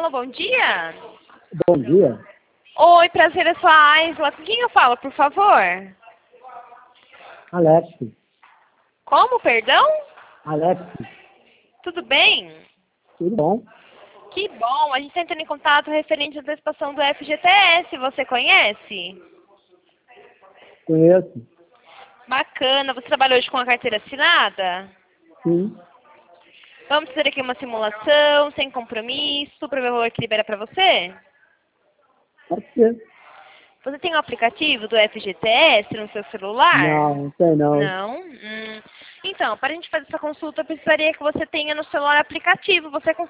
Alô, bom dia. Bom dia. Oi, prazer, é sua Aisla. Com quem eu falo, por favor? Alex. Como, perdão? Alex. Tudo bem? Tudo bom? Que bom, a gente está entrando em contato referente à antecipação do FGTS, você conhece? Conheço. Bacana, você trabalha hoje com a carteira assinada? Sim. Vamos fazer aqui uma simulação, sem compromisso, para ver o valor que libera para você? Pode ser. Você tem o aplicativo do FGTS no seu celular? Não sei não. Não? Então, para a gente fazer essa consulta, eu precisaria que você tenha no celular aplicativo. Você